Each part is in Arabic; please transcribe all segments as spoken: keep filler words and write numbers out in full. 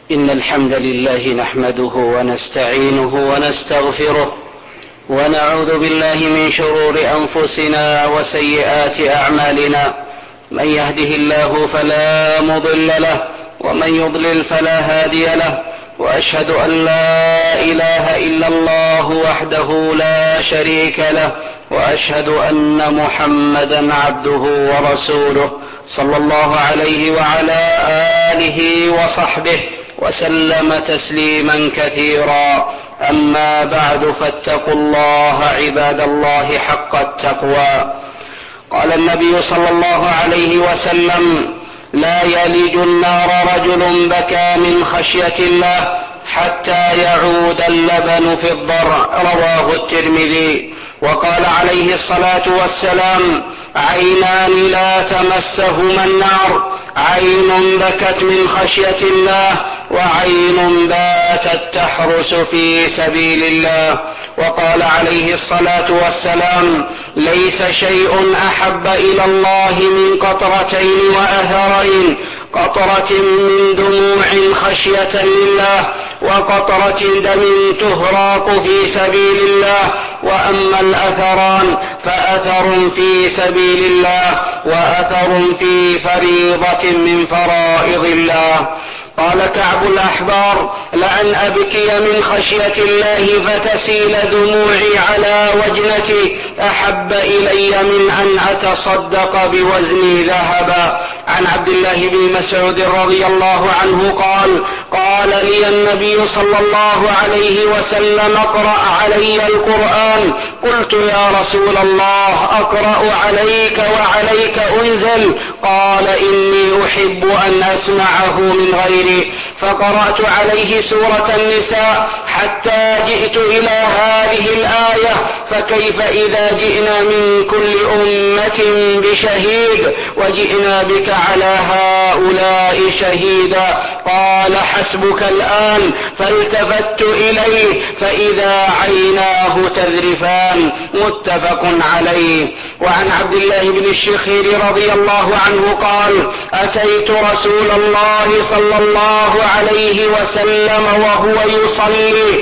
إن الحمد لله نحمده ونستعينه ونستغفره ونعوذ بالله من شرور أنفسنا وسيئات أعمالنا. من يهده الله فلا مضل له ومن يضلل فلا هادي له، وأشهد أن لا إله إلا الله وحده لا شريك له، وأشهد أن محمدا عبده ورسوله صلى الله عليه وعلى آله وصحبه وسلم تسليما كثيرا. أما بعد، فاتقوا الله عباد الله حق التقوى. قال النبي صلى الله عليه وسلم: لا يلج النار رجل بكى من خشية الله حتى يعود اللبن في الضرع، رواه الترمذي. وقال عليه الصلاة والسلام: عينان لا تمسهما النار، عين بكت من خشية الله، وعين باتت تحرس في سبيل الله. وقال عليه الصلاة والسلام: ليس شيء أحب إلى الله من قطرتين وأثرين، قطرة من دموع خشية لله، وقطرة دم تهراق في سبيل الله. وأما الأثران فأثر في سبيل الله، وأثر في فريضة من فرائض الله. قال كعب الأحبار: لأن أبكي من خشية الله فتسيل دموعي على وجنتي أحب إلي من أن أتصدق بوزني ذهبا. عن عبد الله بن مسعود رضي الله عنه قال: قال لي النبي صلى الله عليه وسلم: اقرأ علي القرآن. قلت: يا رسول الله، أقرأ عليك وعليك أنزل؟ قال: إني أحب أن أسمعه من غيري. فقرأت عليه سورة النساء حتى جئت إلى هذه الآية: فكيف إذا جئنا من كل أمة بشهيد وجئنا بك على هؤلاء شهيدا. قال: حسبك الآن. فالتفت إليه فإذا عيناه تذرفان. متفق عليه. وعن عبد الله بن الشخير رضي الله عنه قال: أتيت رسول الله صلى الله عليه وسلم وهو يصلي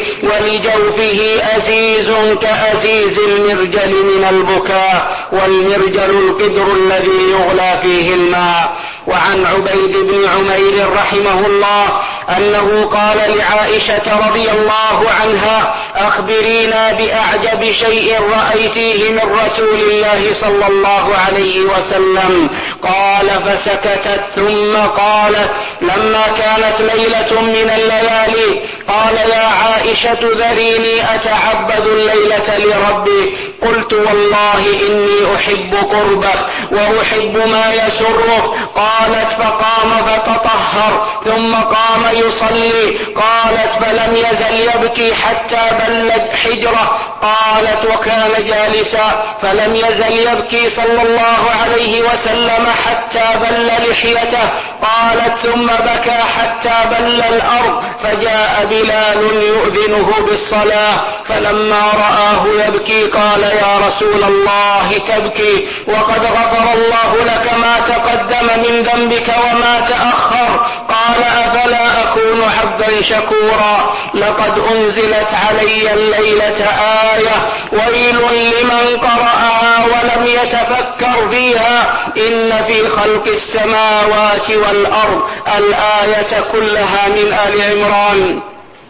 ولجوفه أزيز كأزيز المرجل من البكاء، والمرجل القدر الذي يغلى فيه الماء. وعن عبيد بن عمير رحمه الله أنه قال لعائشة رضي الله عنها: أخبرينا بأعجب شيء رأيتيه من رسول الله صلى الله عليه وسلم. قال: فسكتت ثم قالت: لما كانت ليلة من الليالي قال: يا عائشة ذريني أتعبد الليلة لربي. قلت: والله إني أحب قربك وأحب ما يسرك. قالت: فقام فتطهر ثم قام يصلي. قالت: فلم يزل يبكي حتى بلت حجره. قالت: وكان جالسا فلم يزل يبكي صلى الله عليه وسلم حتى بل لحيته. قالت: ثم بكى حتى بل الأرض، فجاء بلال يؤذنه بالصلاة، فلما رآه يبكي قال: يا رسول الله تبكي وقد غفر الله لك ما تقدم من ذنبك وما تأخر. قال: أفلا أكون عبدا شكورا؟ لقد أنزلت علي الليلة آية ويل لمن قرأها ولم يتفكر فيها، إن في خلق السماوات والأرض. الآية كلها من آل عمران.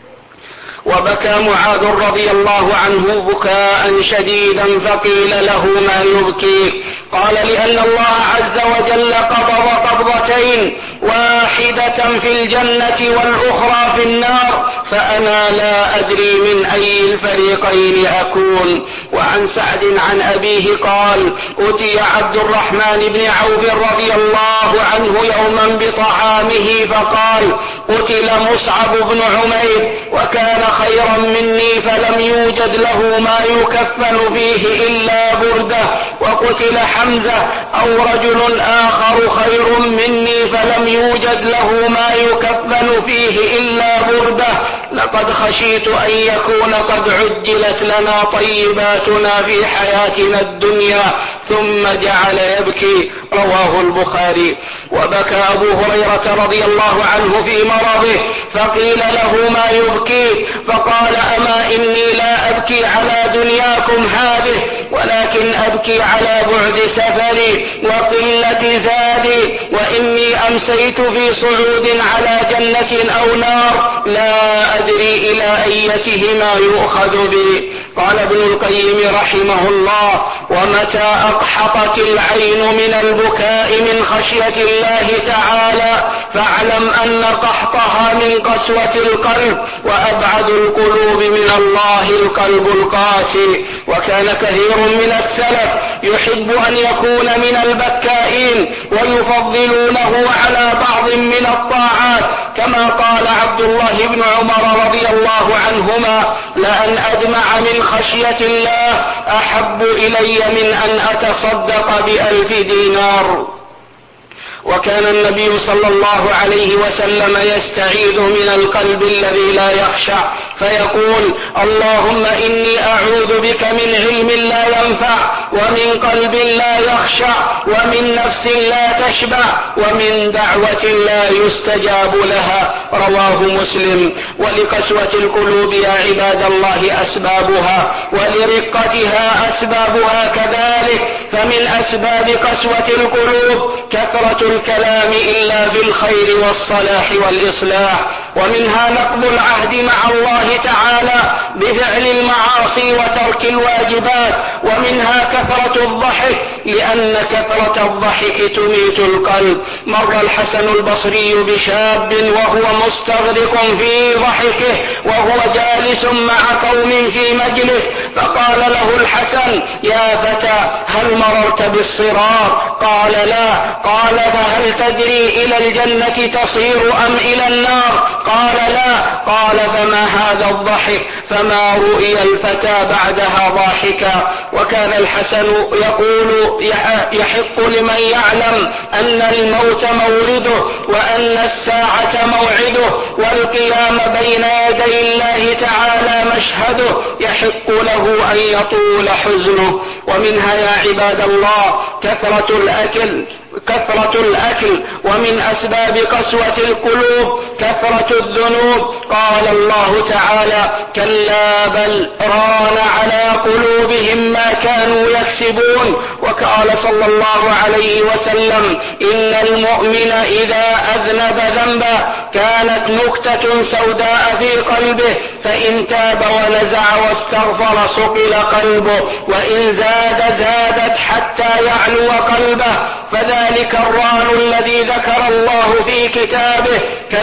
وبكى معاذ رضي الله عنه بكاء شديدا، فقيل له: ما يبكي؟ قال: لأن الله عز وجل قبض قبضتين، واحدة في الجنة والأخرى في النار، فأنا لا أدري من أي الفريقين أكون. وعن سعد عن أبيه قال: أتي عبد الرحمن بن عوف رضي الله عنه يوما بطعامه فقال: قتل مصعب بن عمير وكان خيرا مني فلم يوجد له ما يكفن فيه إلا بردة. وقتل حمزة أو رجل آخر خير مني فلم يوجد له ما يكفن فيه إلا بردة. لقد خشيت أن يكون قد عجلت لنا طيباتنا في حياتنا الدنيا ثم جعل يبكي. رواه البخاري. وبكى أبو هريرة رضي الله عنه في مرضه فقيل له ما يبكيك؟ فقال أما إني لا أبكي على دنياكم هذه ولكن أبكي على بعد سفري وقلة زادي، وإني أمسيت في صعود على جنة أو نار لا أدري إلى أيتهما يؤخذ بي. قال ابن القيم رحمه الله: ومتى أقحطت العين من البكاء من خشية الله تعالى فاعلم أن قحطها من قسوة القلب، وأبعد القلوب من الله القلب القاسي. وكان كثير من السلف يحب أن يكون من البكائين ويفضلونه على بعض من الطاعات، كما قال عبد الله بن عمر رضي الله عنهما: لأن أدمع من خشية الله أحب إلي من أن أتصدق بألف دينار. وكان النبي صلى الله عليه وسلم يستعيذ من القلب الذي لا يخشع فيقول: اللهم إني أعوذ بك من علم لا ينفع ومن قلب لا يخشع ومن نفس لا تشبع ومن دعوة لا يستجاب لها. رواه مسلم. ولقسوة القلوب يا عباد الله أسبابها، ولرقتها أسبابها كذلك. فمن أسباب قسوة القلوب كثرة الكلام إلا بالخير والصلاح والإصلاح، ومنها نقض العهد مع الله تعالى بفعل المعاصي وترك الواجبات، ومنها كثرة الضحك لأن كثرة الضحك تميت القلب. مر الحسن البصري بشاب وهو مستغرق في ضحكه وهو جالس مع قوم في مجلس، فقال له الحسن: يا فتى هل مررت بالصراط؟ قال: لا. قال: فهل تدري إلى الجنة تصير أم إلى النار؟ قال: لا. قال: فما هذا الضحك؟ فما رؤي الفتى بعدها ضاحكا. وكان الحسن يقول: يحق لمن يعلم أن الموت مورده وأن الساعة موعده والقيام بين يدي الله تعالى مشهده، يحق له أن يطول حزنه. ومنها يا عباد الله كثرة الأكل كثرة الأكل ومن أسباب قسوة القلوب كثرة الذنوب. قال الله تعالى: كلا بل ران على قلوبهم ما كانوا يكسبون. وقال صلى الله عليه وسلم: إن المؤمن إذا أذنب ذنبا كانت نكتة سوداء في قلبه، فإن تاب ونزع واستغفر صقل قلبه، وإن زاد زادت حتى يعلو قلبه، فذلك الران الذي ذكر الله في كتابه: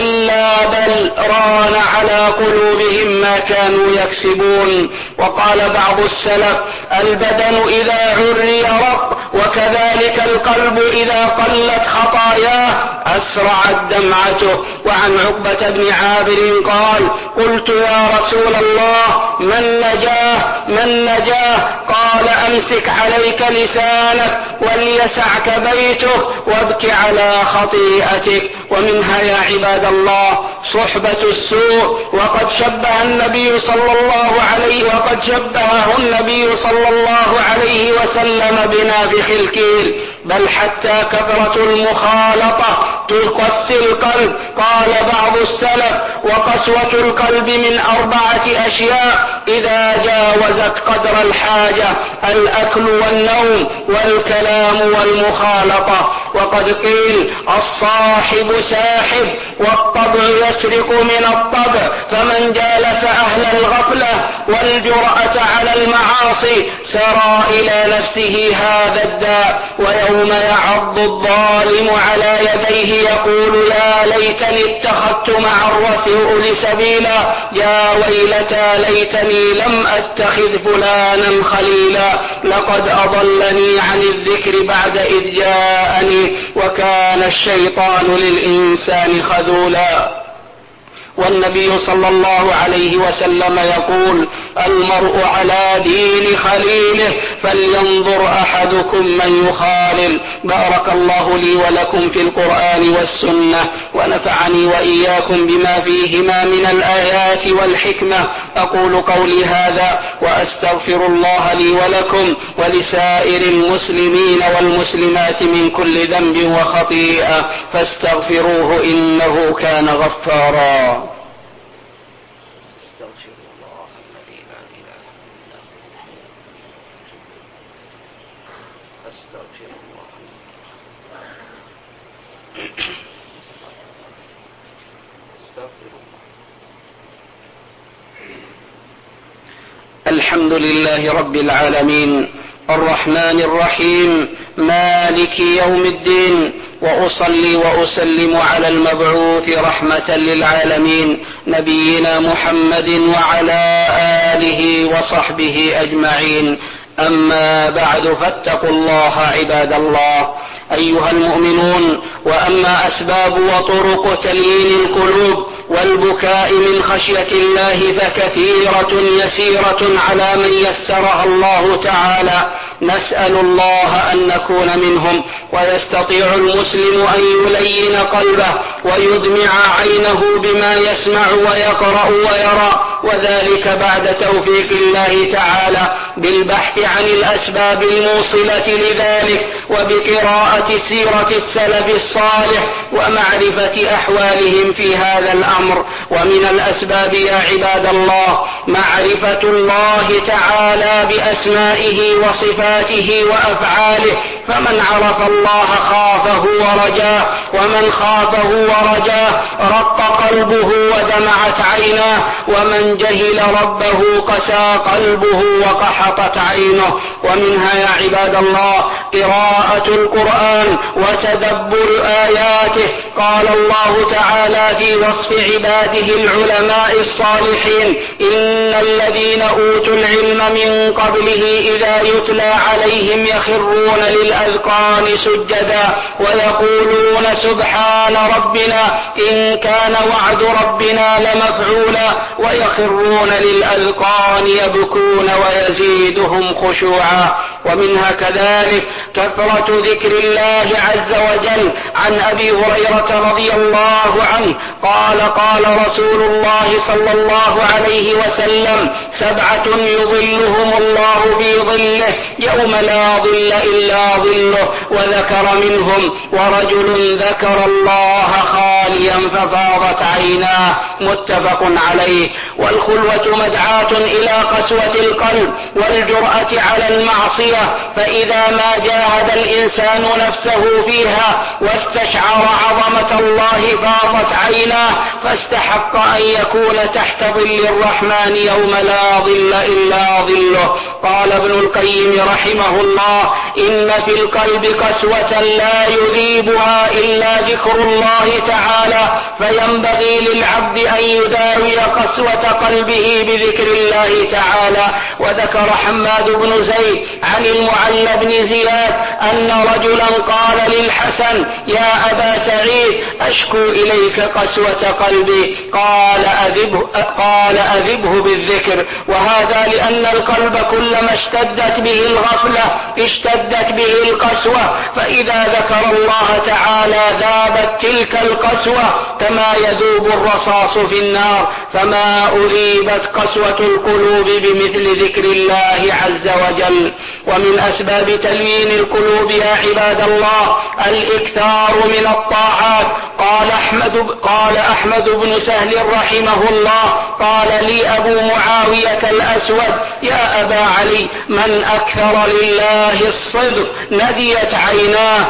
كلا بل ران على قلوبهم ما كانوا يكسبون. وقال بعض السلف: البدن إذا عري رق، وكذلك القلب إذا قلت خطاياه أسرعت دمعته. وعن عقبة بن عابر قال: قلت يا رسول الله من نجاه من نجاه؟ قال: أمسك عليك لسانك وليسعك بيتك وابك على خطيئتك. ومنها يا عباد الله صحبة السوء. وقد شبه النبي صلى الله عليه وقد شبهه النبي صلى الله عليه وسلم بنافخ الكيل، بل حتى كثرة المخالطة تقسي القلب. قال بعض السلف: وقسوة القلب من أربعة أشياء إذا جاوزت قدر الحاجة: الأكل والنوم والكلام والمخالطة. وقد قيل: الصاحب ساحب والطبع يسرق من الطبع، فمن جالس أهل الغفلة والجرأة على المعاصي سرى إلى نفسه هذا الداء. ويوم يعض الظالم على يديه يقول: يا ليتني اتخذت مع الرسول سبيلا، يا ويلتى ليتني لم أتخذ فلانا خليلا، لقد أضلني عن الذكر بعد إذ جاءني، وكان الشيطان للإنسان خذولا. والنبي صلى الله عليه وسلم يقول: المرء على دين خليله فلينظر أحدكم من يخالل. بارك الله لي ولكم في القرآن والسنة، ونفعني وإياكم بما فيهما من الآيات والحكمة. أقول قولي هذا وأستغفر الله لي ولكم ولسائر المسلمين والمسلمات من كل ذنب وخطيئة، فاستغفروه إنه كان غفارا. الحمد لله رب العالمين الرحمن الرحيم مالك يوم الدين، وأصلي وأسلم على المبعوث رحمة للعالمين نبينا محمد وعلى آله وصحبه أجمعين. أما بعد، فاتقوا الله عباد الله أيها المؤمنون. وأما أسباب وطرق تليين القلوب والبكاء من خشية الله فكثيرة يسيرة على من يسرها الله تعالى. نسأل الله أن نكون منهم، ويستطيع المسلم أن يلين قلبه ويدمع عينه بما يسمع ويقرأ ويرى، وذلك بعد توفيق الله تعالى بالبحث عن الأسباب الموصلة لذلك، وبقراءة سيرة السلف الصالح ومعرفة أحوالهم في هذا الأمر. ومن الأسباب يا عباد الله معرفة الله تعالى بأسمائه وصفاته وأفعاله، فمن عرف الله خافه ورجاه، ومن خافه ورجاه رق قلبه ودمعت عيناه، ومن جهل ربه قسى قلبه وقحطت عينه. ومنها يا عباد الله قراءة القرآن وتدبر آياته. قال الله تعالى في وصف عباده العلماء الصالحين: إن الذين أوتوا العلم من قبله إذا يتلى عليهم يخرون للأذقان سجدا ويقولون سبحان ربنا إن كان وعد ربنا لمفعولا، ويخرون للأذقان يبكون ويزيدهم خشوعا. ومنها كذلك كثرة ذكر الله عز وجل. عن أبي هريرة رضي الله عنه قال: قال رسول الله صلى الله عليه وسلم: سبعة يظلهم الله في ظله يوم لا ظل إلا ظله، وذكر منهم: ورجل ذكر الله خاليا ففاضت عيناه. متفق عليه. والخلوة مدعاة إلى قسوة القلب والجرأة على المعصية، فإذا ما جاهد الإنسان نفسه فيها واستشعر عظمة الله فاضت عيناه، فاستحق أن يكون تحت ظل الرحمن يوم لا ظل إلا ظله. قال ابن القيم رحمه الله: إن في القلب قسوة لا يذيبها إلا ذكر الله تعالى، فينبغي للعبد أن يداوي قسوة قلبه بذكر الله تعالى. وذكر حماد بن زيد عن المعلى بن زياد أن رجلا قال للحسن: يا أبا سعيد أشكو إليك قسوة قلبي. قال أذبه, قال أذبه بالذكر. وهذا لأن القلب كلما اشتدت به الغفلة اشتدت به القسوة، فإذا ذكر الله تعالى ذابت تلك القسوة كما يذوب الرصاص في النار. فما أذيبت قسوة القلوب بمثل ذكر الله عز وجل. ومن أسباب تلوين القلوب يا عباد الله الإكثار من الطاعات. قال أحمد, قال أحمد بن سهل رحمه الله: قال لي أبو معاوية الأسود: يا أبا علي، من أكثر لله الصدق نديت عيناه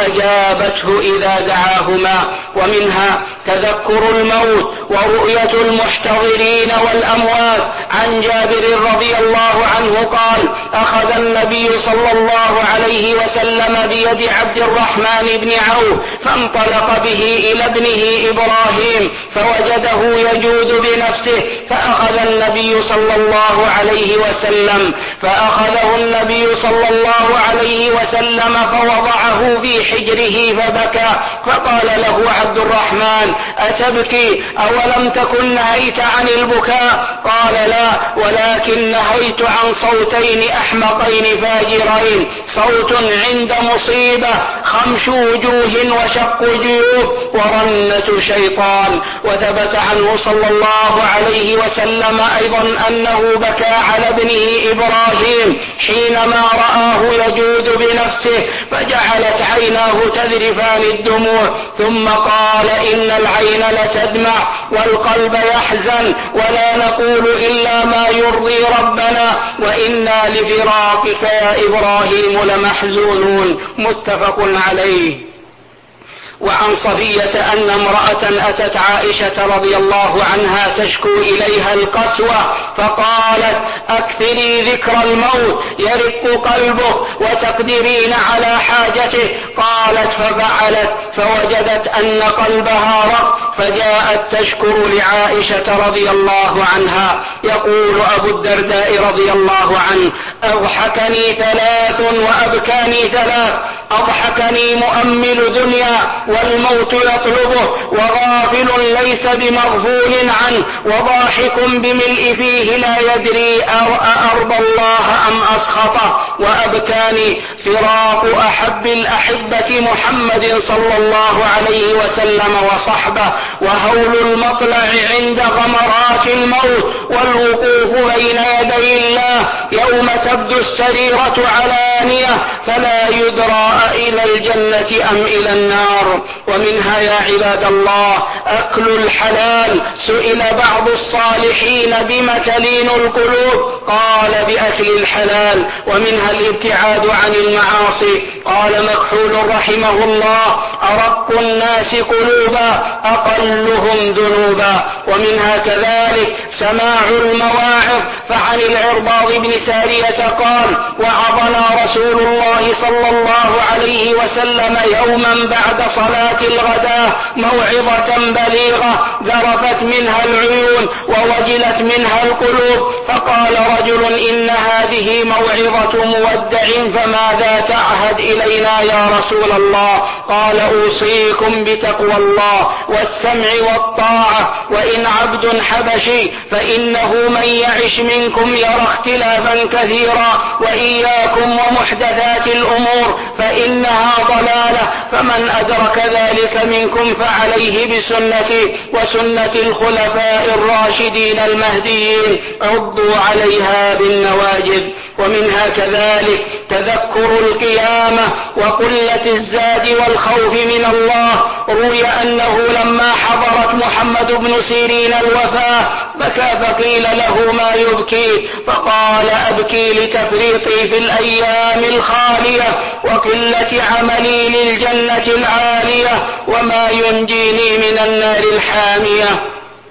وأجابته إذا دعاهما. ومنها تذكر الموت ورؤية المحتضرين والأموات. عن جابر رضي الله عنه قال: أخذ النبي صلى الله عليه وسلم بيد عبد الرحمن بن عوف فانطلق به إلى ابنه إبراهيم فوجده يجود بنفسه، فأخذ النبي صلى الله عليه وسلم فأخذه النبي صلى الله عليه وسلم فوضعه في حجره فبكى، فقال له عبد الرحمن: أتبكي؟ أو أولم تكن نهيت عن البكاء؟ قال لا، ولكن نهيت عن صوتين أحمقين فاجرين، صوت عند مصيبة خمش وجوه وشق جيوب ورنة شيطان. وثبت عنه صلى الله عليه وسلم أيضا أنه بكى على ابنه إبراهيم حينما رآه يجود بنفسه فجعلت عيناه تذرفان الدموع، ثم قال: إن العين لتدمع والقلب يحزن ولا نقول إلا ما يرضي ربنا وإنا لفراقك يا إبراهيم لمحزونون. متفق عليه. وعن صفية أن امرأة أتت عائشة رضي الله عنها تشكو إليها القسوة فقالت: أكثري ذكر الموت يرق قلبك وتقدرين على حاجته. قالت ففعلت فوجدت أن قلبها رق فجاءت تشكر لعائشة رضي الله عنها. يقول أبو الدرداء رضي الله عنه: أضحكني ثلاث وأبكاني ثلاث. أضحكني مؤمل دنيا والموت يطلبه وغافل ليس بمغفول عنه وضاحك بملء فيه لا يدري أأرضى الله أم أسخطه. وأبكاني فراق أحب الأحبة محمد صلى الله عليه وسلم وصحبه وهول المطلع عند غمرات الموت والوقوف بين يدي الله يوم تبدو السريرة علانية فلا يدرى إلى الجنة أم إلى النار. ومنها يا عباد الله أكل الحلال. سئل بعض الصالحين بم تلين القلوب؟ قال: بأكل الحلال. ومنها الابتعاد عن المعاصي. قال مكحول رحمه الله: أرق الناس قلوبا أقلهم ذنوبا. ومنها كذلك سماع المواعظ. فعن العرباض بن سارية قال: وعظنا رسول الله صلى الله عليه وسلم يوما بعد صلاة الغداء موعظة بليغة ذرفت منها العيون ووجلت منها القلوب، فقال رجل: إن هذه موعظة مودع فماذا تعهد إلينا يا رسول الله؟ قال: أوصيكم بتقوى الله والسمع والطاعة، وإن عبد حبشي فإنه من يعش منكم يرى اختلافا كثيرا، وإياكم ومحدثات الأمور فإنها ضلالة، فمن أدرك ذلك منكم فعليه بسنتي وسنة الخلفاء الراشدين المهديين عضوا عليها بالنواجذ. ومنها كذلك تذكر القيامة وقلة الزاد والخوف من الله. روي أنه لما حضرت محمد بن سيرين الوفاة بكى فقيل له: ما يبكي؟ فقال: أبكي لتفريطي في الأيام الخالية وقلة عملي للجنة العالية وما ينجيني من النار الحامية.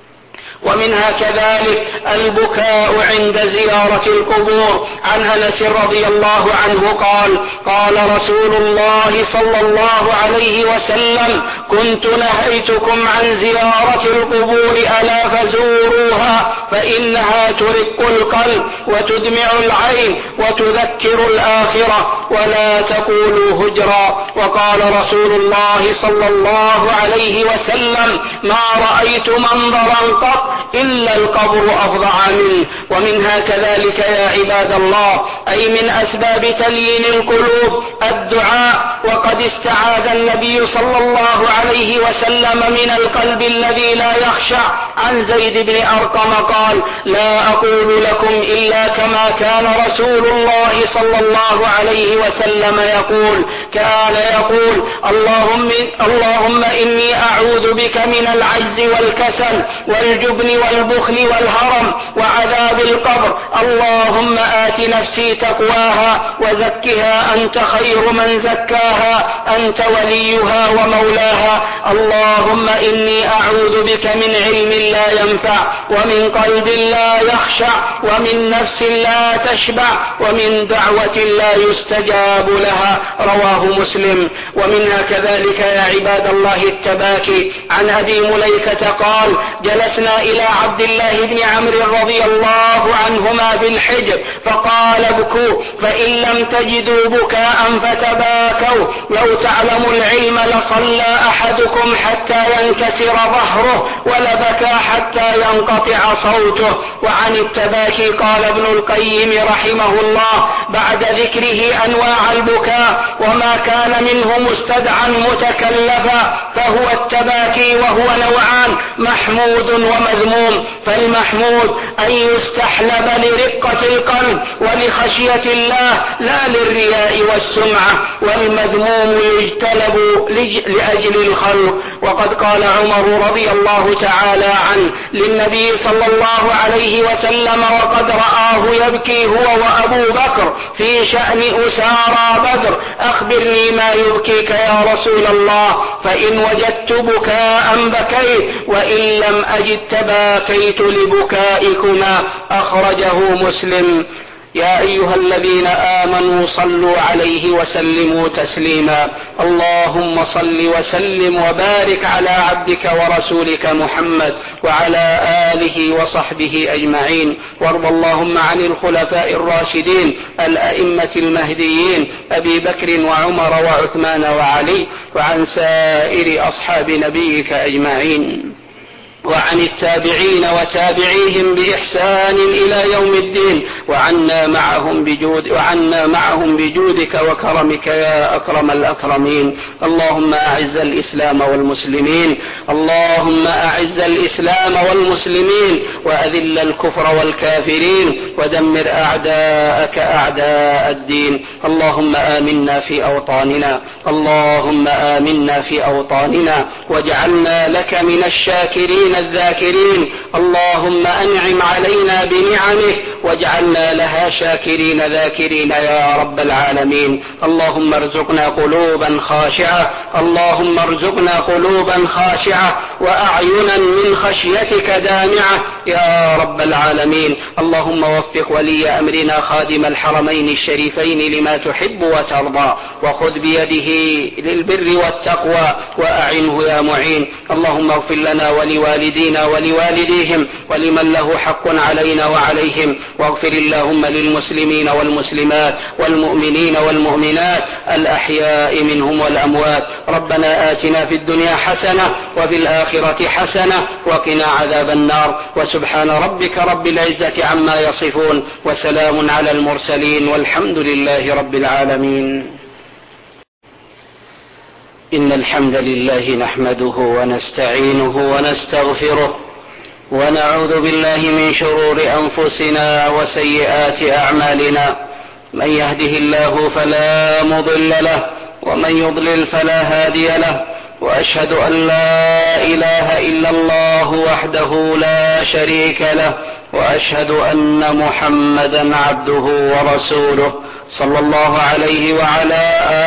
ومنها كذلك البكاء عند زيارة القبور. عن أنس رضي الله عنه قال: قال رسول الله صلى الله عليه وسلم: كنت نهيتكم عن زيارة القبور ألا فزوروها فإنها ترق القلب وتدمع العين وتذكر الآخرة ولا تقولوا هجرا. وقال رسول الله صلى الله عليه وسلم: ما رأيت منظرا قط إلا القبر أفظع منه. ومنها كذلك يا عباد الله أي من أسباب تليين القلوب الدعاء. وقد استعاذ النبي صلى الله عليه وسلم من القلب الذي لا يخشع. عن زيد بن أرقم قال: لا أقول لكم إلا كما كان رسول الله صلى الله عليه وسلم يقول. كان يقول: اللهم, اللهم إني أعوذ بك من العجز والكسل والجبن والبخل والهرم وعذاب القبر. اللهم آت نفسي تقواها وزكها أنت خير من زكاها أنت وليها ومولاها. اللهم إني أعوذ بك من علم لا ينفع ومن قلب لا يخشع ومن نفس لا تشبع ومن دعوة لا يستجاب لها. رواه مسلم. ومنها كذلك يا عباد الله التباكي. عن أبي مليكة قال: جلسنا إلى عبد الله بن عمرو رضي الله عنهما بالحجر فقال: ابكوا فإن لم تجدوا بكاء فتباكوا لو تعلم العلم لصلى أحدكم حتى ينكسر ظهره ولبكى حتى ينقطع صوته. وعن التباكي قال ابن القيم رحمه الله بعد ذكره أنواع البكاء وما كان منه مستدعا متكلفا فهو التباكي وهو نوعان محمود ومذموم. فالمحمود أن يستحلب لرقة القلب ولخشية الله لا للرياء والسمعة، والمذموم يجتلب لأجل الخلق. وقد قال عمر رضي الله تعالى عنه للنبي صلى الله عليه وسلم وقد رآه يبكي هو وأبو بكر في شأن أسارى بدر: أخبرني ما يبكيك يا رسول الله، فإن وجدت بكاء بكيت وإن لم أجد تباكيت لبكائكما. أخرجه مسلم. يا أيها الذين آمنوا صلوا عليه وسلموا تسليما. اللهم صل وسلم وبارك على عبدك ورسولك محمد وعلى آله وصحبه أجمعين. وارض اللهم عن الخلفاء الراشدين الأئمة المهديين أبي بكر وعمر وعثمان وعلي، وعن سائر أصحاب نبيك أجمعين، وعن التابعين وتابعيهم بإحسان إلى يوم الدين، وعنا معهم بجود وعنا معهم بجودك وكرمك يا أكرم الأكرمين. اللهم أعز الإسلام والمسلمين اللهم أعز الإسلام والمسلمين وأذل الكفر والكافرين ودمر أعداءك أعداء الدين. اللهم آمنا في أوطاننا اللهم آمنا في أوطاننا واجعلنا لك من الشاكرين الذاكرين. اللهم أنعم علينا بنعمه واجعلنا لها شاكرين ذاكرين يا رب العالمين. اللهم ارزقنا قلوبا خاشعة اللهم ارزقنا قلوبا خاشعة وأعينا من خشيتك دامعة يا رب العالمين. اللهم وفق ولي أمرنا خادم الحرمين الشريفين لما تحب وترضى، وخذ بيده للبر والتقوى وأعنه يا معين. اللهم اغفر لنا ولوالدينا ولوالديهم ولمن له حق علينا وعليهم، واغفر اللهم للمسلمين والمسلمات والمؤمنين والمؤمنات الأحياء منهم والأموات. ربنا آتنا في الدنيا حسنة وفي الآخرة حسنة وقنا عذاب النار. وسبحان ربك رب العزة عما يصفون وسلام على المرسلين والحمد لله رب العالمين. إن الحمد لله نحمده ونستعينه ونستغفره ونعوذ بالله من شرور أنفسنا وسيئات أعمالنا. من يهده الله فلا مضل له ومن يضلل فلا هادي له، وأشهد أن لا إله إلا الله وحده لا شريك له، وأشهد أن محمدا عبده ورسوله صلى الله عليه وعلى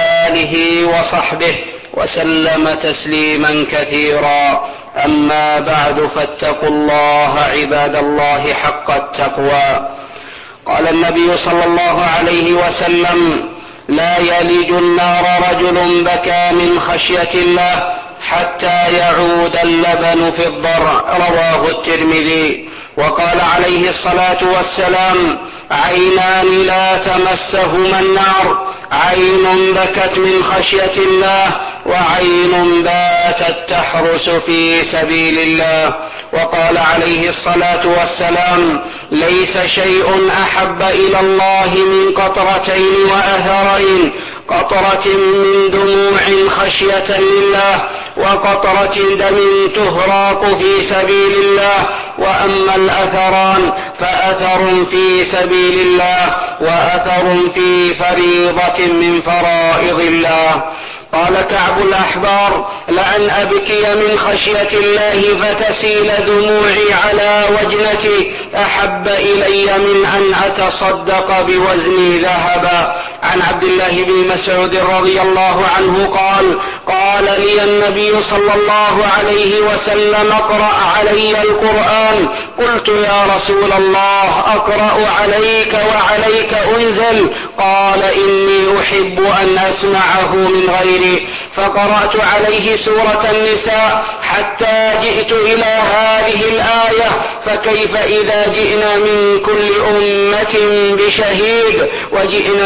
آله وصحبه وسلم تسليما كثيرا. أما بعد، فاتقوا الله عباد الله حق التقوى. قال النبي صلى الله عليه وسلم: لا يلج النار رجل بكى من خشية الله حتى يعود اللبن في الضرع. رواه الترمذي. وقال عليه الصلاة والسلام: عينان لا تمسهما النار، عين بكت من خشية الله وعين باتت تحرس في سبيل الله. وقال عليه الصلاة والسلام: ليس شيء أحب إلى الله من قطرتين وأثرين، قطرة من دموع خشية لله وقطرة دم تهراق في سبيل الله. وأما الأثران فأثر في سبيل الله وأثر في فريضة من فرائض الله. قال كعب الأحبار: لأن أبكي من خشية الله فتسيل دموعي على وجنتي أحب إلي من أن أتصدق بوزني ذهبا. عن عبد الله بن مسعود رضي الله عنه قال: قال لي النبي صلى الله عليه وسلم: اقرأ علي القرآن. قلت: يا رسول الله، أقرأ عليك وعليك أنزل؟ قال: إني أحب أن أسمعه من غيري. فقرأت عليه سورة النساء حتى جئت إلى هذه الآية: فكيف إذا جئنا من كل أمة بشهيد وجئنا بك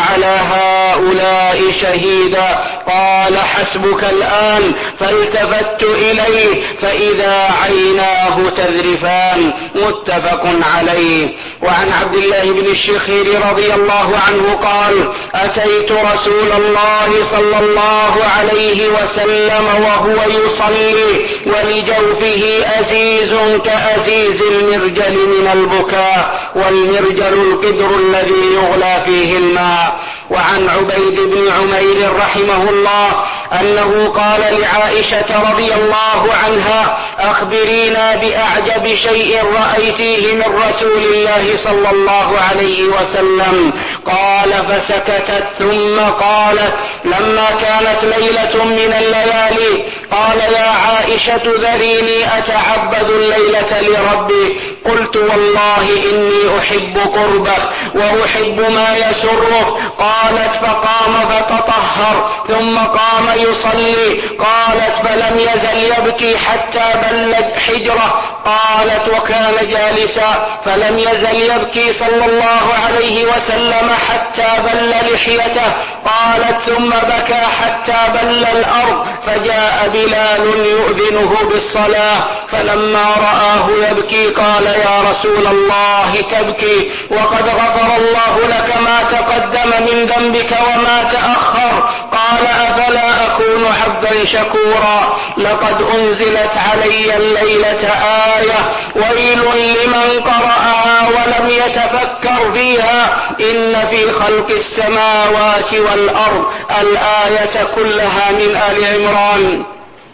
على هؤلاء شهيدا. قال حسبك الآن. فالتفت إليه فإذا عيناه تذرفان. متفق عليه. وعن عبد الله بن الشخير رضي الله عنه قال أتيت رسول الله صلى الله عليه وسلم وهو يصلي ولجوفه أزيز كأزيز المرجل من البكاء، والمرجل القدر الذي يغلى فيه الماء. وعن عبيد بن عمير رحمه الله أنه قال لعائشة رضي الله عنها أخبرينا بأعجب شيء رأيتيه من رسول الله صلى الله عليه وسلم. قال فسكتت ثم قالت لما كانت ليلة من الليالي قال يا عائشة ذريني أتعبد الليلة لربي. قلت والله إني أحب قربك وأحب ما يسرك. قالت فقام فتطهر ثم قام يصلي. قالت فلم يزل يبكي حتى بلت حجره. قالت وكان جالسا فلم يزل يبكي صلى الله عليه وسلم حتى بل لحيته. قالت ثم بكى حتى بل الأرض فجاء بلال يؤذنه بالصلاة فلما رآه يبكي قال يا رسول الله تبكي وقد غفر الله لك ما تقدم من ذنبك وما تأخر. قال أفلا أكون عبدا شكورا. لقد أنزلت علي الليلة آية ويل لمن قرأها ولم يتفكر فيها إن في خلق السماوات والأرض. الآية كلها من آل عمران.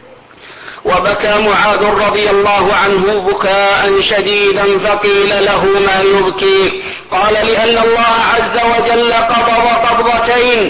وبكى معاذ رضي الله عنه بكاء شديدا فقيل له ما يبكي؟ قال لأن الله عز وجل قبض قبضتين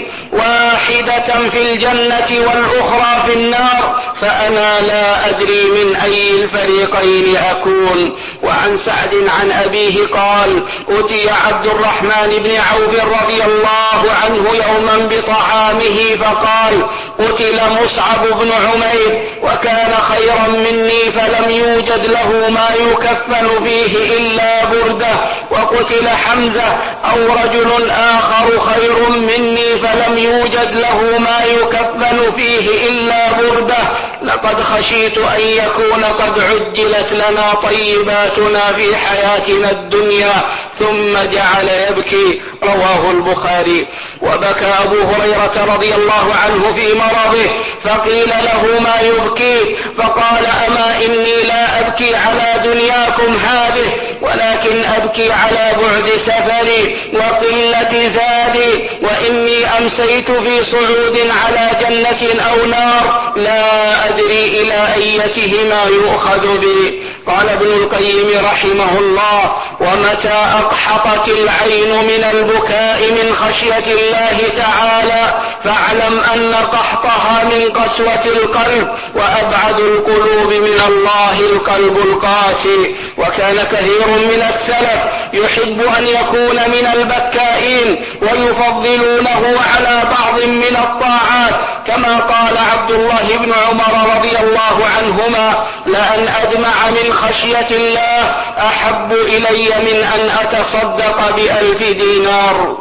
واحدة في الجنة والأخرى في النار فأنا لا أدري من أي الفريقين أكون. وعن سعد عن أبيه قال أتي عبد الرحمن بن عوف رضي الله عنه يوما بطعامه فقال قتل مصعب بن عمير وكان خيرا مني فلم يوجد له ما يكفن فيه إلا بردة. وقتل حمزة أو رجل آخر خير مني فلم يوجد له ما يكفن فيه إلا بردة. لقد خشيت أن يكون قد عجلت لنا طيباتنا في حياتنا الدنيا. ثم جعل يبكي. رواه البخاري. وبكى أبو هريرة رضي الله عنه في مرضه فقيل له ما يبكي؟ فقال أما إني لا أبكي على دنياكم هذه ولكن أبكي على بعد سفري وقلة زادي وإني أمسيت في صعود على جنة أو نار لا أدري إلى أيتهما يؤخذ بي. قال ابن القيم رحمه الله ومتى أقحطت العين من البكاء من خشية الله تعالى فاعلم أن قحطها من قسوة القلب وأبعد القلوب من الله القلب القاسي. وكان كثير من السلف يحب أن يكون من البكائين ويفضلونه على بعض من الطاعات كما قال عبد الله بن عمر رضي الله عنهما لأن أدمع من خشية الله أحب إلي من أن أتصدق بألف دينار.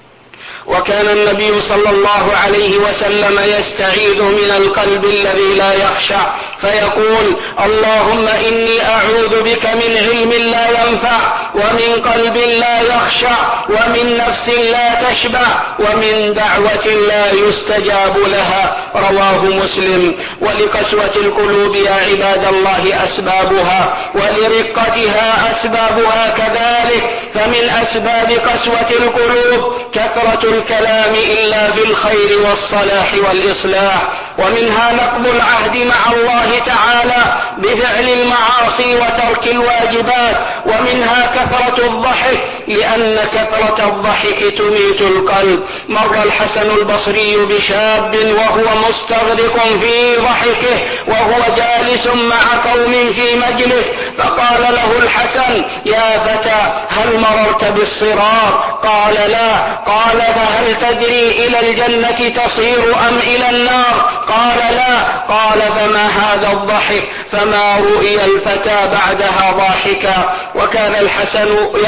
وكان النبي صلى الله عليه وسلم يستعيذ من القلب الذي لا يخشع فيقول اللهم إني أعوذ بك من علم لا ينفع ومن قلب لا يخشع ومن نفس لا تشبع ومن دعوة لا يستجاب لها. رواه مسلم. ولقسوة القلوب يا عباد الله أسبابها ولرقتها أسبابها كذلك. فمن أسباب قسوة القلوب كثرة الكلام إلا بالخير والصلاح والإصلاح. ومنها نقض العهد مع الله تعالى بفعل المعاصي وترك الواجبات. ومنها كثرة الضحك لأن كثرة الضحك تميت القلب. مر الحسن البصري بشاب وهو مستغرق في ضحكه وهو جالس مع قوم في مجلس فقال له الحسن: يا فتى، هل مررت بالصراط؟ قال: لا. قال: فهل تدري إلى الجنة تصير أم إلى النار؟ قال: لا. قال: فما هذا الضحك؟ فما رؤي الفتى بعدها ضاحكا. وكان الحسن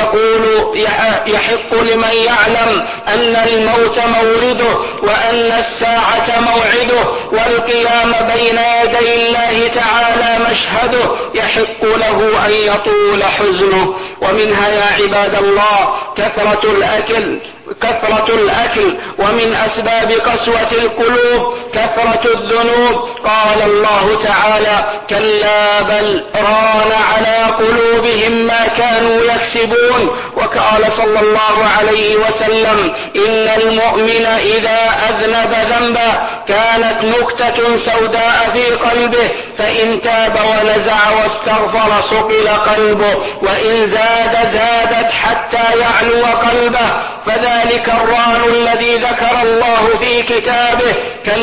يقول: يحق لمن يعلم أن الموت مورده، وأن الساعة موعده، والقيام بين يدي الله تعالى مشهده، يحق له أن يطول حزنه. ومنها يا عباد الله كثرة الأكل كثرة الأكل ومن أسباب قسوة القلوب كثرة الذنوب. قال الله تعالى: كلا بل ران على قلوبهم ما كانوا يكسبون. وقال صلى الله عليه وسلم: إن المؤمن إذا أذنب ذنبا كانت نكتة سوداء في قلبه، فإن تاب ونزع واستغفر صقل قلبه، وإن زاد زادت حتى يعلو قلبه، فذلك الران الذي ذكر الله في كتابه: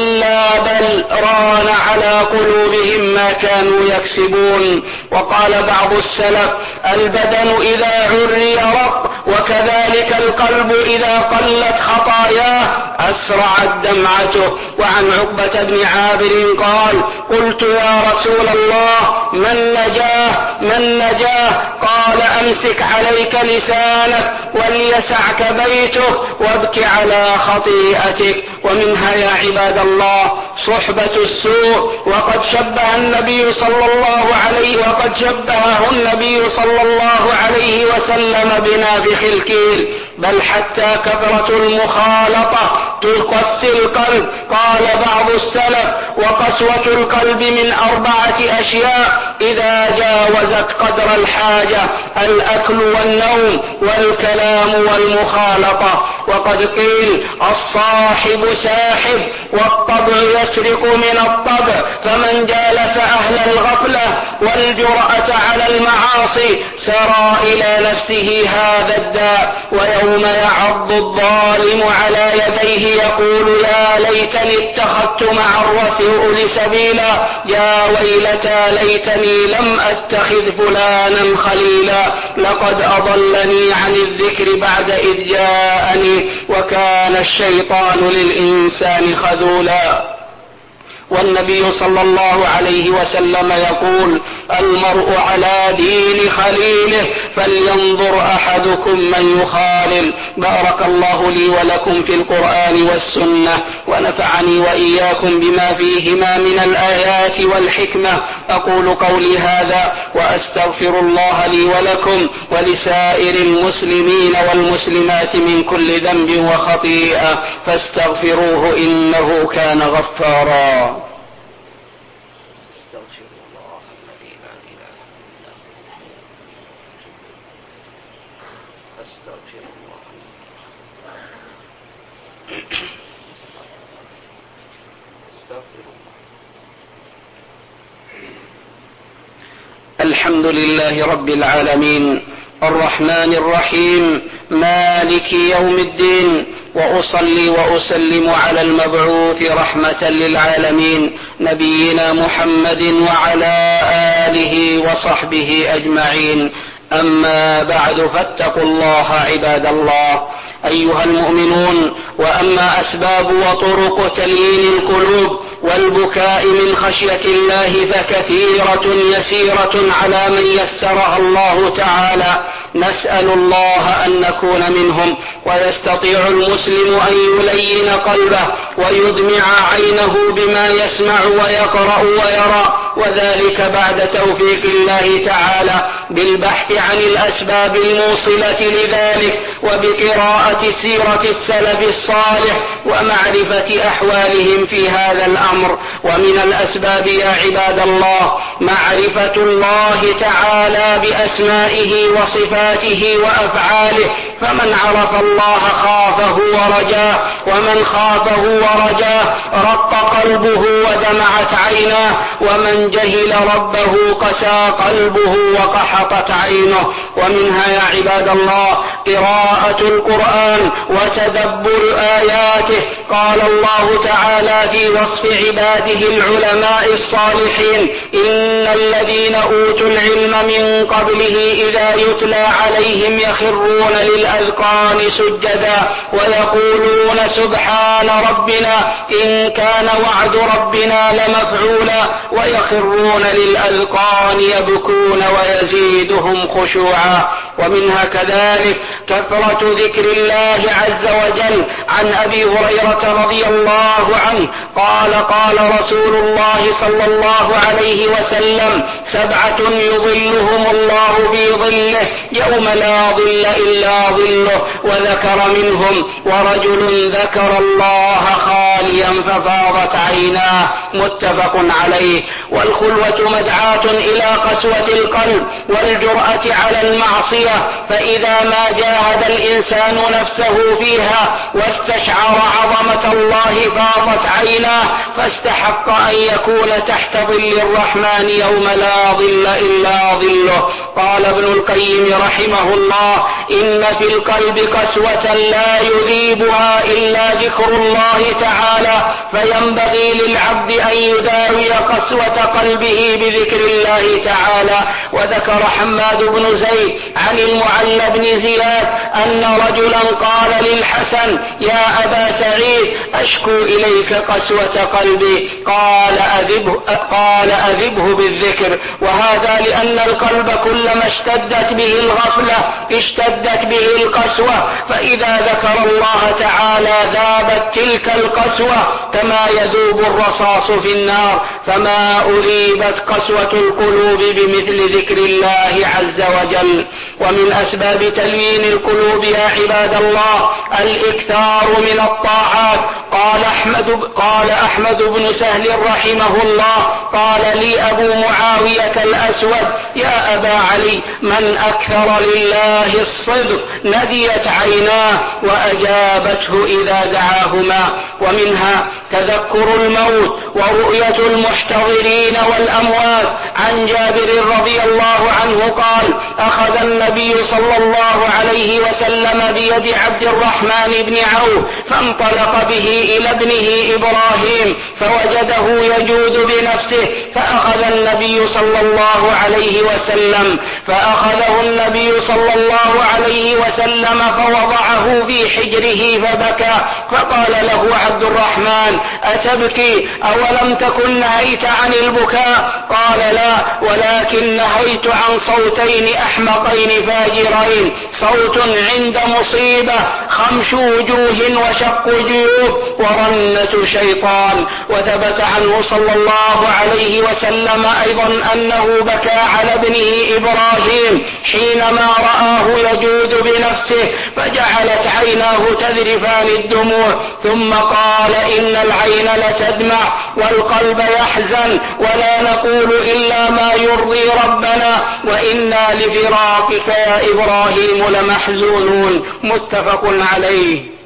كلا بل ران على قلوبهم ما كانوا يكسبون. وقال بعض السلف: البدن إذا عري رق، وكذلك القلب إذا قلت خطاياه أسرعت دمعته. وعن عقبة بن عامر قال: قلت: يا رسول الله، من نجاه من نجاه؟ قال: أمسك عليك لسانك وليسعك بيتك وابك على خطيئتك. ومنها يا عباد الله صحبة السوء. وقد شبه النبي صلى الله عليه وقد شبهه النبي صلى الله عليه وسلم بنافخ الكيل، بل حتى كثرة المخالطة تقسي القلب. قال بعض السلف: وقسوة القلب من أربعة أشياء إذا جاوزت قدر الحاجة: الأكل والنوم والكلام والمخالطة. وقد قيل: الصاحب ساحب، والطبع يسرق من الطبع، فمن جالس أهل الغفلة والجرأة على المعاصي سرى إلى نفسه هذا الداء. ويوم يعض الظالم على يديه يقول: يا ليتني اتخذت مع الرسول سبيلا، يا ويلتى ليتني لم أتخذ فلانا خليلا، لقد أضلني عن الذكر بعد إذ جاءني، وكان الشيطان للإنسان خذولا. والنبي صلى الله عليه وسلم يقول: المرء على دين خليله، فلينظر أحدكم من يخالل. بارك الله لي ولكم في القرآن والسنة، ونفعني وإياكم بما فيهما من الآيات والحكمة. أقول قولي هذا وأستغفر الله لي ولكم ولسائر المسلمين والمسلمات من كل ذنب وخطيئة، فاستغفروه إنه كان غفارا. الحمد لله رب العالمين، الرحمن الرحيم، مالك يوم الدين، وأصلي وأسلم على المبعوث رحمة للعالمين نبينا محمد وعلى آله وصحبه أجمعين. أما بعد، فاتقوا الله عباد الله أيها المؤمنون. وأما أسباب وطرق تليين القلوب والبكاء من خشية الله فكثيرة يسيرة على من يسرها الله تعالى. نسأل الله أن نكون منهم، ويستطيع المسلم أن يلين قلبه ويدمع عينه بما يسمع ويقرأ ويرى، وذلك بعد توفيق الله تعالى بالبحث عن الأسباب الموصلة لذلك، وبقراءة سيرة السلف الصالح ومعرفة أحوالهم في هذا الأمر. ومن الأسباب يا عباد الله معرفة الله تعالى بأسمائه وصفاته وأفعاله، فمن عرف الله خافه ورجاه، ومن خافه ورجاه رق قلبه ودمعت عيناه، ومن جهل ربه قسى قلبه وقحطت عينه. ومنها يا عباد الله قراءة القرآن وتدبر آياته. قال الله تعالى في وصف عباده العلماء الصالحين: إن الذين أوتوا العلم من قبله إذا يتلى عليهم يخرون للأذقان سجدا ويقولون سبحان ربنا إن كان وعد ربنا لمفعولا ويخرون للأذقان يبكون ويزيدهم خشوعا. ومنها كذلك كثرة ذكر الله عز وجل. عن أبي هريرة رضي الله عنه قال: قال رسول الله صلى الله عليه وسلم: سبعة يظلهم الله في ظله يوم لا ظل إلا ظله، وذكر منهم: ورجل ذكر الله خاليا ففاضت عيناه. متفق عليه. والخلوة مدعاة إلى قسوة القلب والجرأة على المعصية، فإذا ما جاهد الإنسان نفسه فيها واستشعر عظمة الله فاضت عيناه، فاستحق أن يكون تحت ظل الرحمن يوم لا ظل إلا ظله. قال ابن القيم رحمه الله: إن في القلب قسوة لا يذيبها إلا ذكر الله تعالى، فينبغي للعبد أن يداوي قسوة قلبه بذكر الله تعالى. وذكر حماد بن زيد عن المعلى بن زياد أن رجلا قال للحسن: يا أبا سعيد، أشكو إليك قسوة قلبي. قال أذبه, قال أذبه بالذكر. وهذا لأن القلب كلما اشتدت به الغفلة اشتدت به القسوة، فإذا ذكر الله تعالى ذابت تلك القسوة كما يذوب الرصاص في النار. فما أذيبت قسوة القلوب بمثل ذكر الله عز وجل. ومن أسباب تلوين القلوب يا عباد الله الإكثار من الطاعات. قال أحمد, قال أحمد بن سهل رحمه الله: قال لي أبو معاوية الأسود: يا أبا علي، من أكثر لله الصدق نديت عيناه وأجابته إذا دعاهما. ومنها تذكر الموت ورؤية المحتضرين والأموات. عن جابر رضي الله عنه قال: أخذ النبي صلى الله عليه وسلم بيد عبد الرحمن بن عوف فانطلق به إلى ابنه إبراهيم فوجده يجود بنفسه، فأخذ النبي صلى الله عليه وسلم فأخذه النبي صلى الله عليه وسلم فوضعه في حجره فبكى. فقال له عبد الرحمن: أتبكي؟ أولم تكن نهيت عن البكاء؟ قال: لا، ولكن نهيت عن صوتين أحمقين فاجرين: صوت عند مصيبة خمش وجوه وشق جيوب ورنة شيطان. وثبت عنه صلى الله عليه وسلم أيضا أنه بكى على ابنه إبراهيم حينما رآه يجود بنفسه، فجعلت عيناه تذرفان الدموع، ثم قال: إن العين لتدمع والقلب يحزن، ولا نقول إلا ما يرضي ربنا، وإنا لفراقك يا إبراهيم لمحزونون. متفق عليه.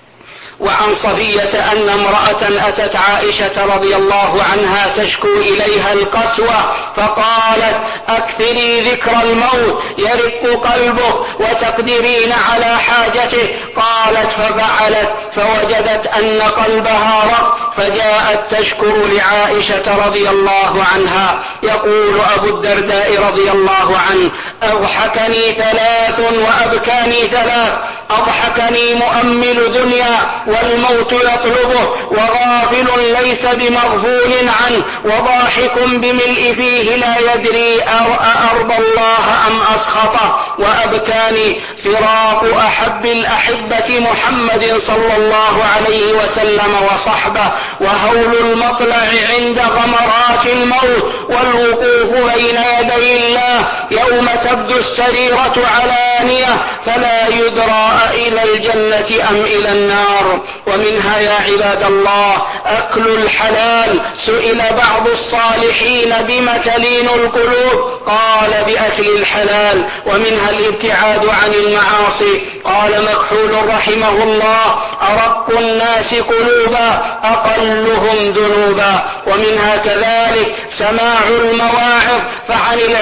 وعن صفية أن امرأة أتت عائشة رضي الله عنها تشكو إليها القسوة، فقالت: أكثري ذكر الموت يرق قلبك وتقدرين على حاجته. قالت: ففعلت، فوجدت أن قلبها رق، فجاءت تشكر لعائشة رضي الله عنها. يقول أبو الدرداء رضي الله عنه: أضحكني ثلاث وأبكاني ثلاث: أضحكني مؤمل دنيا والموت يطلبه، وغافل ليس بمغفول عنه، وضاحك بملء فيه لا يدري أأرضى الله أم أسخطه. وأبكاني فراق أحب الأحبة محمد صلى الله عليه وسلم وصحبه، وهول المطلع عند غمرات الموت، والوقوف بين يدي الله يوم تبدو السريرة علانية فلا يدرى إلى الجنة أم إلى النار. ومنها يا عباد الله أكل الحلال. سئل بعض الصالحين بم تلين القلوب؟ قال: بأكل الحلال. ومنها الابتعاد عن المعاصي. قال مكحول رحمه الله: أرق الناس قلوبا أقلهم ذنوبا. ومنها كذلك سماع المواعظ. فعن العرباض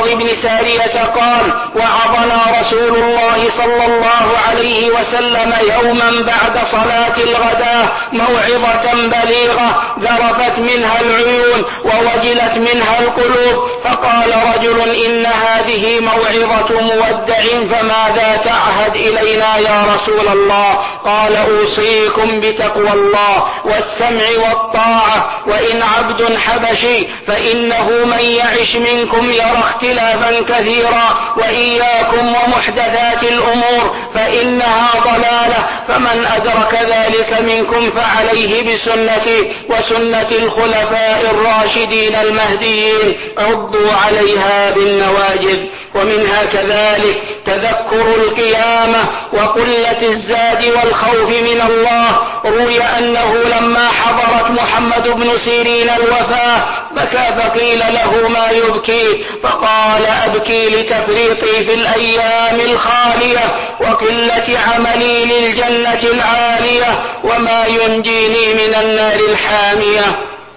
العرباض بن سارية قال: وعظنا رسول الله صلى الله عليه وسلم يوما بعد صلاة الغداة موعظة بليغة ذرفت منها العيون ووجلت منها القلوب، فقال رجل: إن هذه موعظة مودع، فماذا تعهد إلينا يا رسول الله؟ قال: أوصيكم بتقوى الله والسمع والطاعة، وإن عبد حبشي فإنه من يعش منكم يرى اختلافا كثيرا، وإياكم ومحدثات الأمور فإنها ضلالة، فمن أدرك ذلك منكم فعليه بسنتي وسنة الخلفاء الراشدين المهديين، عضوا عليها بالنواجذ. ومنها كذلك تذكر القيامة وقلة الزاد والخوف من الله. روي أنه لما حضرت محمد بن سيرين الوفاة بكى، فقيل له: ما يبكي؟ فقال: أبكي لتفريطي في الأيام الخالية وقلة عملي للجنة العالية، وما ينجيني من النار الحامية.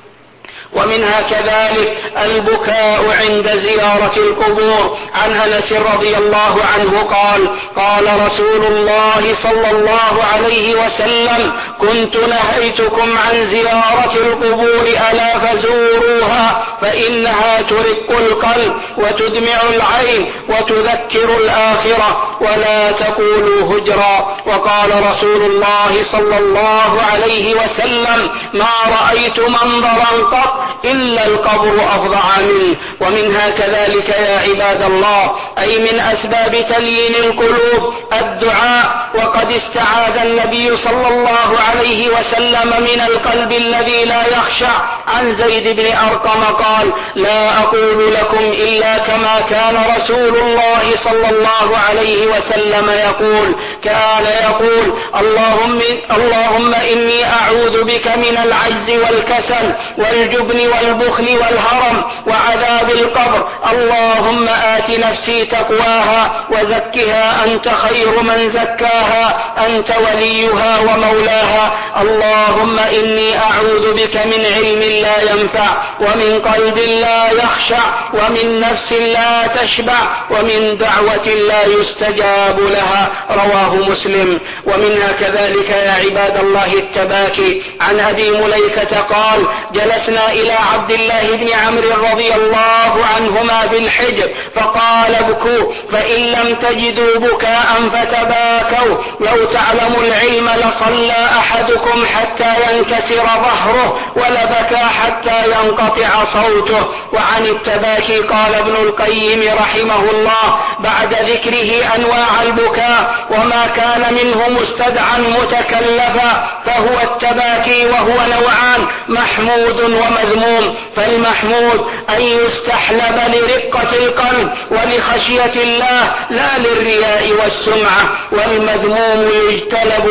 ومنها كذلك البكاء عند زيارة القبور. عن أنس رضي الله عنه قال: قال رسول الله صلى الله عليه وسلم: كنت نهيتكم عن زيارة القبور ألا فزوروها، فإنها ترق القلب وتدمع العين وتذكر الآخرة، ولا تقولوا هجرا. وقال رسول الله صلى الله عليه وسلم: ما رأيت منظرا قط إلا القبر أفظع منه. ومنها كذلك يا عباد الله، أي من أسباب تليين القلوب الدعاء. وقد استعاذ النبي صلى الله عليه وسلم من القلب الذي لا يخشع. عن زيد بن أرقم قال: لا أقول لكم إلا كما كان رسول الله صلى الله عليه وسلم يقول. كان يقول: اللهم, اللهم إني أعوذ بك من العجز والكسل والجبن والبخل والهرم وعذاب القبر. اللهم آت نفسي تقواها وزكها أنت خير من زكاها، أنت وليها ومولاها. اللهم إني أعوذ بك من علم لا ينفع، ومن قلب لا يخشع، ومن نفس لا تشبع، ومن دعوة لا يستجاب لها. رواه مسلم. ومنها كذلك يا عباد الله التباكي. عن أبي مليكة قال: جلسنا إلى عبد الله بن عمرو رضي الله عنهما بالحجر فقال: ابكوا فإن لم تجدوا بكاء فتباكوا. لو تعلم العلم لصلى أحدكم حتى ينكسر ظهره ولبكى حتى ينقطع صوته. وعن التباكي قال ابن القيم رحمه الله بعد ذكره أنواع البكاء وما كان منه مستدعا متكلفا: فهو التباكي وهو نوعان: محمود ومذموم. فالمحمود أن يستحلب لرقة القلب ولخشية الله لا للرياء والسمعة، والمذموم يجتلب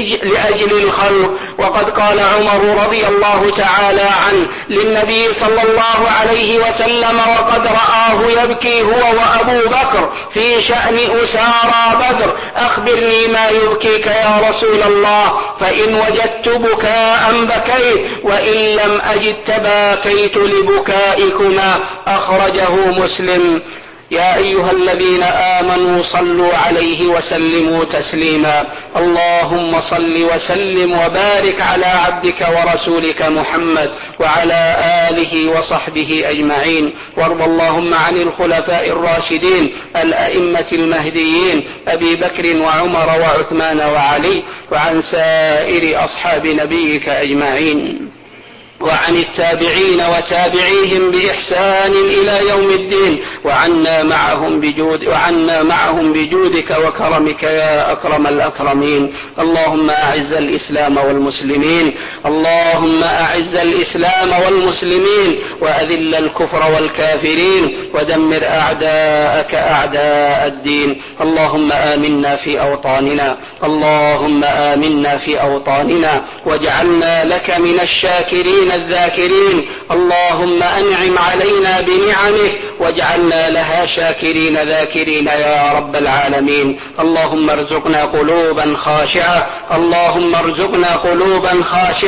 لأجل الخلق. وقد قال عمر رضي الله تعالى عنه للنبي صلى الله عليه وسلم وقد رآه يبكي هو وأبو بكر في شأن أسارى بدر: أخبرني ما يبكيك يا رسول الله، فإن وجدت بكاء بكيت، وإن لم أجد تباكيت لبكائكما. أخرجه مسلم. يا أيها الذين آمنوا صلوا عليه وسلموا تسليما. اللهم صل وسلم وبارك على عبدك ورسولك محمد وعلى آله وصحبه أجمعين. وارض اللهم عن الخلفاء الراشدين الأئمة المهديين أبي بكر وعمر وعثمان وعلي، وعن سائر أصحاب نبيك أجمعين، وعن التابعين وتابعيهم بإحسان إلى يوم الدين، وعنا معهم بجود وعنا معهم بجودك وكرمك يا أكرم الأكرمين. اللهم أعز الإسلام والمسلمين اللهم أعز الإسلام والمسلمين وأذل الكفر والكافرين ودمر أعداءك أعداء الدين. اللهم آمنا في أوطاننا اللهم آمنا في أوطاننا واجعلنا لك من الشاكرين الذاكرين. اللهم أنعم علينا بنعمه واجعلنا لها شاكرين ذاكرين يا رب العالمين. اللهم ارزقنا قلوبا خاشعة اللهم ارزقنا قلوبا خاشعة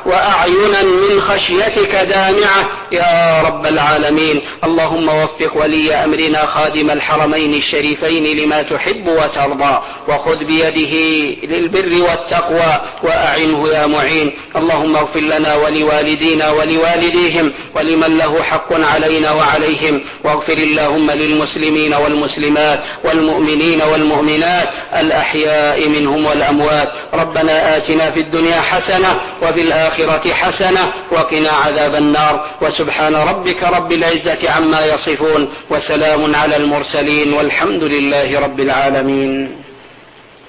وأعينا من خشيتك دامعة يا رب العالمين. اللهم وفق ولي أمرنا خادم الحرمين الشريفين لما تحب وترضى، وخذ بيده للبر والتقوى وأعنه يا معين. اللهم اغفر لنا ولوالدينا ولوالديهم ولمن له حق علينا وعليهم، واغفر اللهم للمسلمين والمسلمات والمؤمنين والمؤمنات الأحياء منهم والأموات. ربنا آتنا في الدنيا حسنة وفي الآخرة حسنة وقنا عذاب النار. وسبحان ربك رب العزة عما يصفون، وسلام على المرسلين، والحمد لله رب العالمين.